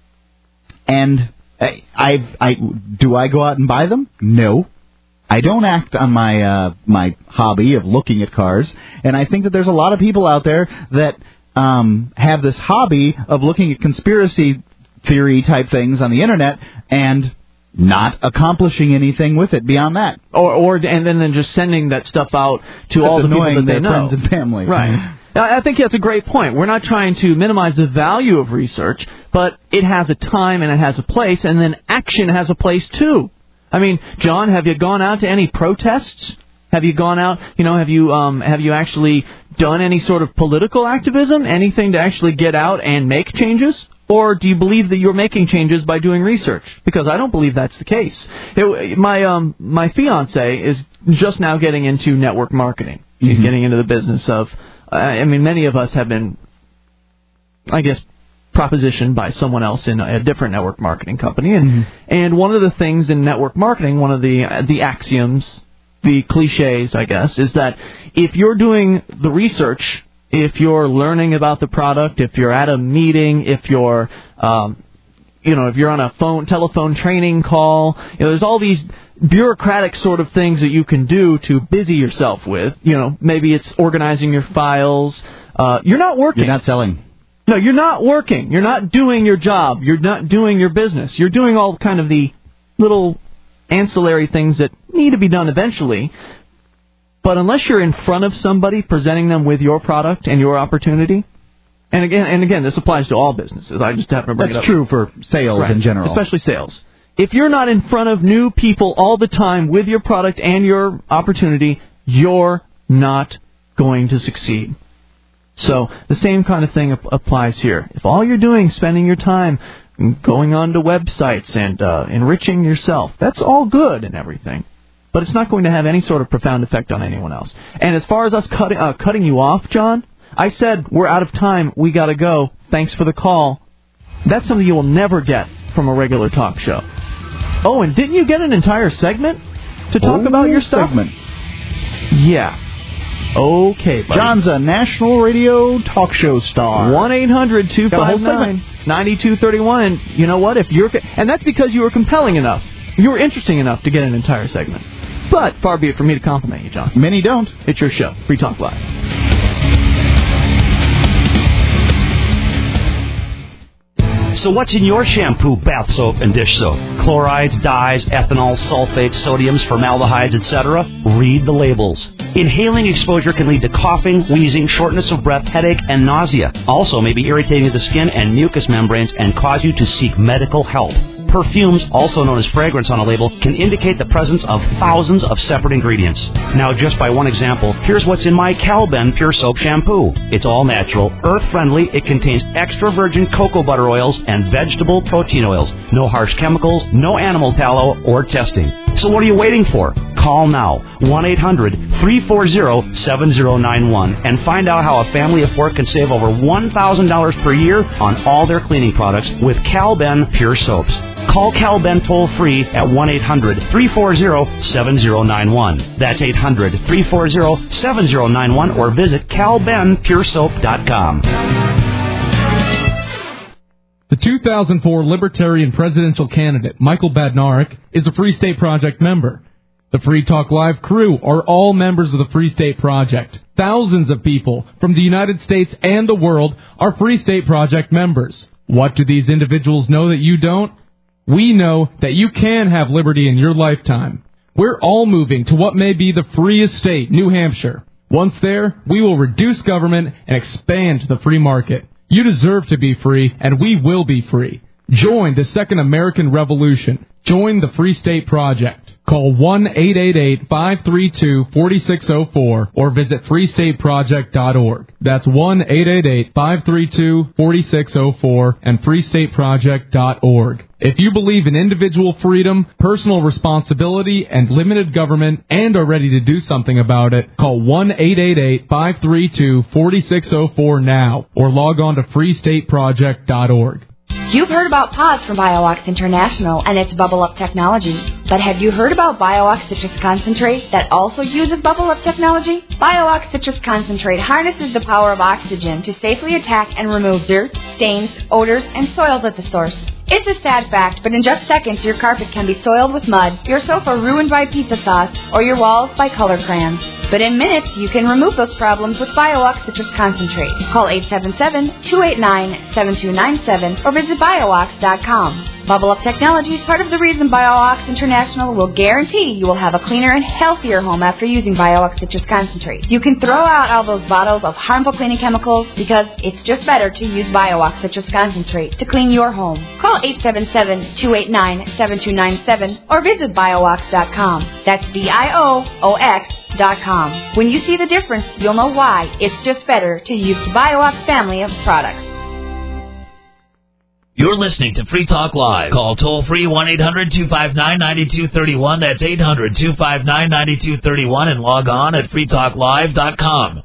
And I, I've, I do I go out and buy them? No. I don't act on my uh, my hobby of looking at cars, and I think that there's a lot of people out there that um, have this hobby of looking at conspiracy theory type things on the internet and not accomplishing anything with it beyond that. Or, or and then, then just sending that stuff out to That's all the people annoying that they their know. friends and family. Right. I I think that's a great point. We're not trying to minimize the value of research, but it has a time and it has a place, and then action has a place too. I mean, John, have you gone out to any protests? Have you gone out, you know, have you um, have you actually done any sort of political activism, anything to actually get out and make changes? Or do you believe that you're making changes by doing research? Because I don't believe that's the case. It, my um, my fiancée is just now getting into network marketing. She's Mm-hmm. getting into the business of, uh, I mean, many of us have been, I guess, propositioned by someone else in a different network marketing company, and Mm-hmm. and one of the things in network marketing, one of the uh, the axioms, the cliches, I guess, is that if you're doing the research, if you're learning about the product, if you're at a meeting, if you're um, you know, if you're on a phone telephone training call, you know, there's all these bureaucratic sort of things that you can do to busy yourself with. You know, maybe it's organizing your files. Uh, you're not working. You're not selling. No, you're not working. You're not doing your job. You're not doing your business. You're doing all kind of the little ancillary things that need to be done eventually. But unless you're in front of somebody presenting them with your product and your opportunity, and again, and again, this applies to all businesses. I just happen to bring That's it up. true for sales Right. in general. Especially sales. If you're not in front of new people all the time with your product and your opportunity, you're not going to succeed. So the same kind of thing ap- applies here. If all you're doing is spending your time going onto websites and uh, enriching yourself, that's all good and everything. But it's not going to have any sort of profound effect on anyone else. And as far as us cutting uh, cutting you off, John, I said we're out of time. We got to go. Thanks for the call. That's something you will never get from a regular talk show. Oh, and didn't you get an entire segment? to talk Oh, about your stuff? segment. Yeah. Okay, buddy. John's a national radio talk show star. one eight hundred two five nine nine two three one. And you know what? If you're, and that's because you were compelling enough. You were interesting enough to get an entire segment. But far be it from me to compliment you, John. Many don't. It's your show. Free Talk Live. So what's in your shampoo, bath soap, and dish soap? Chlorides, dyes, ethanol, sulfates, sodiums, formaldehydes, et cetera? Read the labels. Inhaling exposure can lead to coughing, wheezing, shortness of breath, headache, and nausea. Also may be irritating to the skin and mucous membranes and cause you to seek medical help. Perfumes, also known as fragrance on a label, can indicate the presence of thousands of separate ingredients. Now, just by one example, here's what's in my Calben Pure Soap Shampoo. It's all natural, earth-friendly, it contains extra virgin cocoa butter oils and vegetable protein oils. No harsh chemicals, no animal tallow or testing. So what are you waiting for? Call now, one eight hundred three four zero seven zero nine one, and find out how a family of four can save over one thousand dollars per year on all their cleaning products with Calben Pure Soaps. Call Calben toll-free at one eight hundred three four zero seven zero nine one. That's eight hundred three four zero seven zero nine one, or visit cal ben pure soap dot com. The two thousand four Libertarian presidential candidate, Michael Badnarik, is a Free State Project member. The Free Talk Live crew are all members of the Free State Project. Thousands of people from the United States and the world are Free State Project members. What do these individuals know that you don't? We know that you can have liberty in your lifetime. We're all moving to what may be the freest state, New Hampshire. Once there, we will reduce government and expand the free market. You deserve to be free, and we will be free. Join the Second American Revolution. Join the Free State Project. Call one eight eight eight five three two four six zero four or visit free state project dot org. That's one eight eight eight five three two four six zero four and free state project dot org. If you believe in individual freedom, personal responsibility, and limited government, and are ready to do something about it, call one eight eight eight five three two four six zero four now or log on to free state project dot org. You've heard about P A W S from BioOx International and its Bubble Up technology. But have you heard about BioOx Citrus Concentrate that also uses Bubble Up technology? BioOx Citrus Concentrate harnesses the power of oxygen to safely attack and remove dirt, stains, odors, and soils at the source. It's a sad fact, but in just seconds your carpet can be soiled with mud, your sofa ruined by pizza sauce, or your walls by color crayons. But in minutes, you can remove those problems with BioOx Citrus Concentrate. Call eight seven seven, two eight nine, seven two nine seven or visit biox dot com. Bubble Up Technology is part of the reason BioOx International will guarantee you will have a cleaner and healthier home after using BioOx Citrus Concentrate. You can throw out all those bottles of harmful cleaning chemicals because it's just better to use BioOx Citrus Concentrate to clean your home. Call eight seven seven, two eight nine, seven two nine seven or visit biox dot com. That's B I O O X dot com. When you see the difference, you'll know why it's just better to use the BioOx family of products. You're listening to Free Talk Live. Call toll-free one eight hundred two five nine nine two three one. That's eight hundred two five nine nine two three one and log on at free talk live dot com.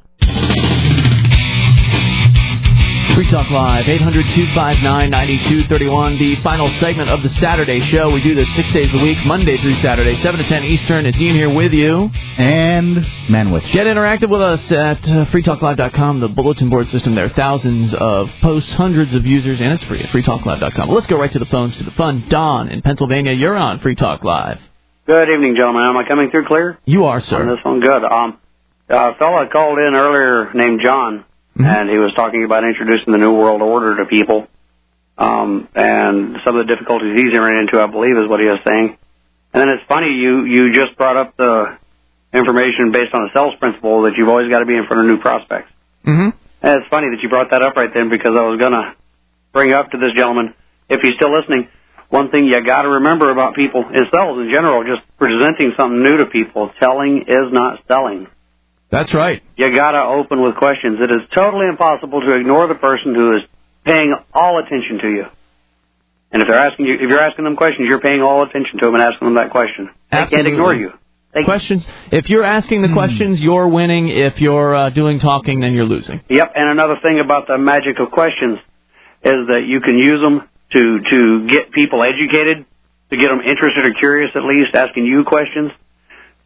Free Talk Live, eight hundred two five nine nine two three one, the final segment of the Saturday show. We do this six days a week, Monday through Saturday, seven to ten Eastern. It's Ian here with you. And Manwich. Get interactive with us at uh, free talk live dot com, the bulletin board system there. Thousands of posts, hundreds of users, and it's free at free talk live dot com. Well, let's go right to the phones, to the fun. Don in Pennsylvania, you're on Free Talk Live. Good evening, gentlemen. Am I coming through clear? You are, sir. On this one, good. Um, a fellow called in earlier named John. Mm-hmm. And he was talking about introducing the New World Order to people. Um, and some of the difficulties he's running into, I believe, is what he was saying. And then it's funny, you, you just brought up the information based on a sales principle that you've always got to be in front of new prospects. Mm-hmm. And it's funny that you brought that up right then because I was going to bring up to this gentleman, if he's still listening, one thing you got to remember about people in sales in general, just presenting something new to people. Telling is not selling. That's right. You got to open with questions. It is totally impossible to ignore the person who is paying all attention to you. And if they're asking you, if you're asking them questions, you're paying all attention to them and asking them that question. They Absolutely. can't ignore you. They questions. If you're asking the questions, you're winning. If you're uh, doing talking, then you're losing. Yep. And another thing about the magic of questions is that you can use them to to get people educated, to get them interested or curious at least, asking you questions.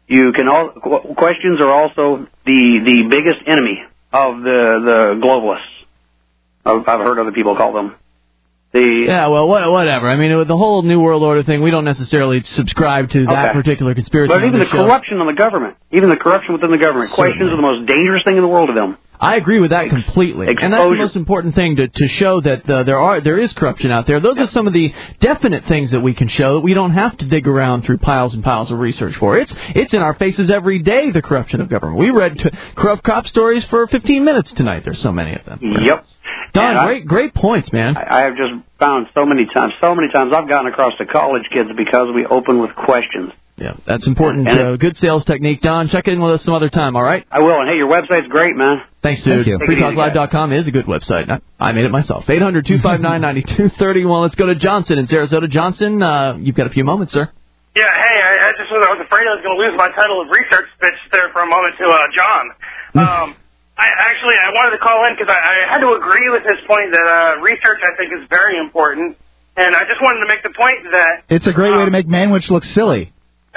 You can all qu- questions are also the the biggest enemy of the the globalists. I've, I've heard other people call them. The yeah, well, what, whatever. I mean, with the whole New World Order thing, we don't necessarily subscribe to that Okay. particular conspiracy. But even on the this show. corruption in the government, even the corruption within the government, Certainly. questions are the most dangerous thing in the world to them. I agree with that completely, and that's the Exposure. most important thing to to show that uh, there are there is corruption out there. Those are some of the definite things that we can show that we don't have to dig around through piles and piles of research for. It's it's in our faces every day. The corruption of government. We read t- corrupt cop stories for fifteen minutes tonight. There's so many of them. Yep. Don, And I- great great points, man. I have just found so many times, so many times I've gotten across to college kids because we open with questions. Yeah, that's important. And Uh, good sales technique, Don. Check in with us some other time. All right. I will. And hey, your website's great, man. Thanks, dude. Thank you. free talk live dot com is a good website. I, I made it myself. eight hundred two five nine nine two three one. Let's go to Johnson in Sarasota. Johnson, uh, you've got a few moments, sir. Yeah, hey, I, I just was, I was afraid I was going to lose my title of research bitch there for a moment to uh, John. Um, I actually I wanted to call in because I, I had to agree with his point that uh, research I think is very important, and I just wanted to make the point that It's a great way to make Manwich look silly.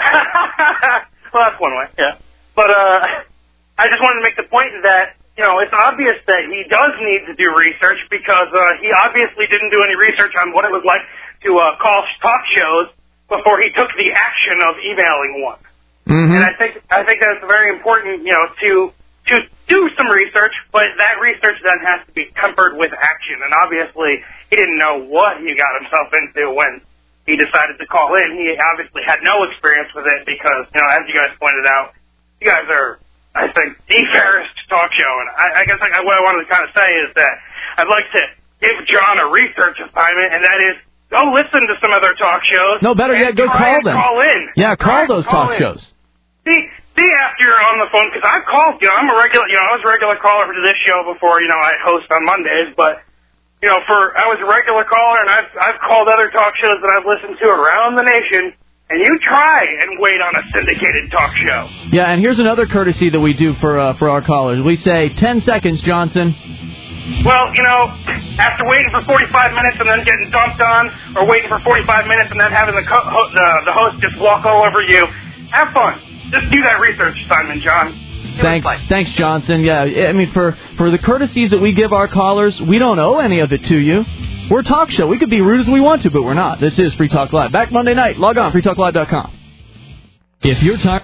well, that's one way, yeah. But uh, I just wanted to make the point that, you know, it's obvious that he does need to do research because uh, he obviously didn't do any research on what it was like to uh, call talk shows before he took the action of emailing one. Mm-hmm. And I think I think that's very important, you know, to to do some research, but that research then has to be tempered with action. And obviously, he didn't know what he got himself into when he decided to call in. He obviously had no experience with it because, you know, as you guys pointed out, you guys are, I think, the fairest talk show. And I, I guess like, what I wanted to kind of say is that I'd like to give John a research assignment, and that is go listen to some other talk shows. No, better and yet, go try call and them. Call in. Yeah, call Try and those call talk in. shows. See, see after you're on the phone, because I've called, you know, I'm a regular, you know, I was a regular caller to this show before, you know, I host on Mondays, but, you know, for, I was a regular caller, and I've, I've called other talk shows that I've listened to around the nation, and you try and wait on a syndicated talk show. Yeah, and here's another courtesy that we do for uh, for our callers. We say ten seconds, Johnson. Well, you know, after waiting for forty-five minutes and then getting dumped on, or waiting for forty-five minutes and then having the, co- ho- the, the host just walk all over you, have fun. Just do that research assignment, John. Thanks, thanks, Johnson. Yeah, I mean, for, for the courtesies that we give our callers, we don't owe any of it to you. We're a talk show. We could be rude as we want to, but we're not. This is Free Talk Live. Back Monday night. Log on, free talk live dot com. If you're tired